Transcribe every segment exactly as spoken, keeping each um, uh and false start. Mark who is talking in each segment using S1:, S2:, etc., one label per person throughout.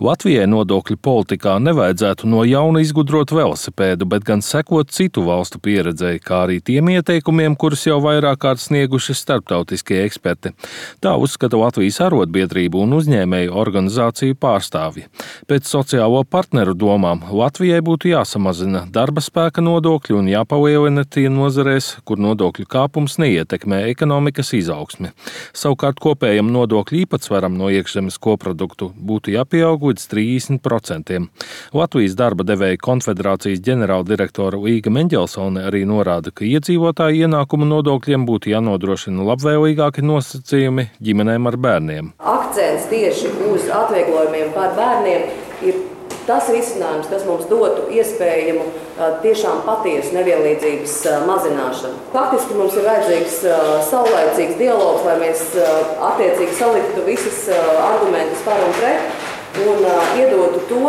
S1: Latvijai nodokļu politikā nevajadzētu no jauna izgudrot velosipēdu, bet gan sekot citu valstu pieredzei, kā arī tiem ieteikumiem, kurus jau vairāk kārt snieguši starptautiskie eksperti. Tā uzskata Latvijas arotbiedrību un uzņēmēju organizāciju pārstāvji. Pēc sociālo partneru domām Latvijai būtu jāsamazina darba spēka nodokļi un jāpalielina tie nozarēs, kur nodokļu kāpums neietekmē ekonomikas izaugsmi. Savukārt kopējam nodokļu īpatsvaram no iekšzemes koproduktu būtu jāpieaug līdz trīsdesmit procentiem. Latvijas darba devēja konfederācijas ģenerāldirektora Līga Meņģelsone arī norāda, ka iedzīvotāju ienākumu nodokļiem būtu jānodrošina labvēlīgāki nosacījumi ģimenēm ar bērniem.
S2: Akcents tieši uz atvieglojumiem par bērniem ir tas risinājums, kas mums dotu iespējamu tiešām patiesu nevienlīdzības mazināšanu. Faktiski mums ir vajadzīgs saulaicīgs dialogs, lai mēs attiecīgi saliktu visas argumentus par un pret un iedotu to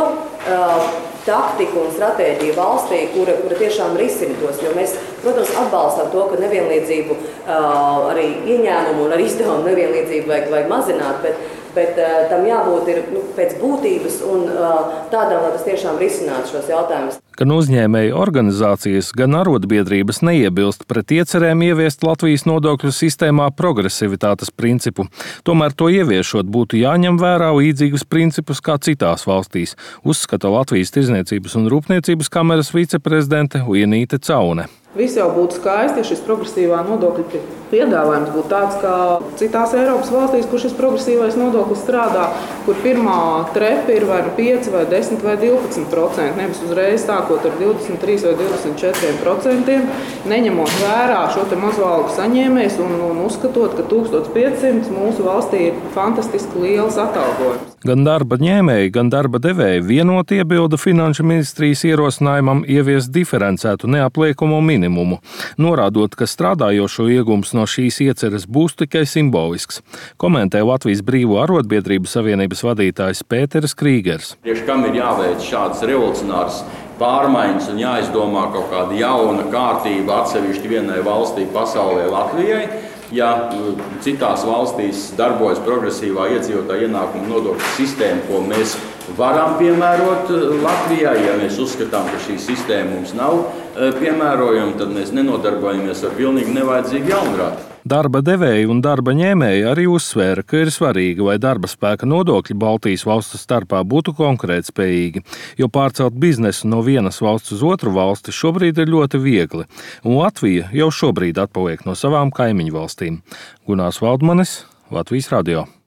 S2: taktiku un stratēģiju valstī, kura, kura tiešām risina tos. Jo mēs, protams, atbalstām to, ka nevienlīdzību, arī ieņēmumu un arī izdevumu nevienlīdzību vajag, vajag mazināt, bet, bet tam jābūt ir, nu, pēc būtības un tādām, lai tas tiešām risinātu šos jautājumus.
S1: Gan uzņēmēju organizācijas, gan arotbiedrības neiebilst pret iecerēm ieviest Latvijas nodokļu sistēmā progresivitātes principu. Tomēr to ieviešot būtu jāņem vērā līdzīgus principus kā citās valstīs, uzskata Latvijas Tirdzniecības un Rūpniecības kameras viceprezidente Lienīte Caune.
S3: Viss jau būtu skaisti, ja šis progresīvā nodokļa piedāvājums būtu tāds, kā citās Eiropas valstīs, kur šis progresīvais nodoklis strādā, kur pirmā trepa ir vai nu pieci, vai desmit, vai divpadsmit procenti, nevis uzreiz sākot ar divdesmit trīs vai divdesmit četri procentiem, neņemot vērā šo te mazo algu saņēmējus un, un uzskatot, ka tūkstoš piecsimt mūsu valstī ir fantastiski liels atalgojums.
S1: Gan darba ņēmēji, gan darba devēji vienot iebilda Finanšu ministrijas ierosinājumam ieviest diferencētu neapliekumu minimumu, norādot, ka strādājošo iegūms no šīs ieceres būs tikai simbolisks, komentē Latvijas Brīvo arotbiedrību savienības vadītājs Pēteris Krīgers.
S4: Tieši kam ir jāveic šādas revolucionāras pārmaiņas un jāizdomā kaut kāda jauna kārtība atsevišķi vienai valstī pasaulē Latvijai, ja citās valstīs darbojas progresīvā iedzīvotāja ienākuma nodokļu sistēma, ko mēs varam piemērot Latvijā. Ja mēs uzskatām, ka šī sistēma mums nav piemērojama, tad mēs nenodarbojamies ar pilnīgi nevajadzīgu jaunrādi.
S1: Darba devēji un darba ņēmēji arī uzsvēra, ka ir svarīgi, lai darba spēka nodokļi Baltijas valstu starpā būtu konkurētspējīgi, jo pārcelt biznesu no vienas valsts uz otru valsti šobrīd ir ļoti viegli, un Latvija jau šobrīd atpaliek no savām kaimiņu valstīm. Gunārs Valdmanis, Latvijas radio.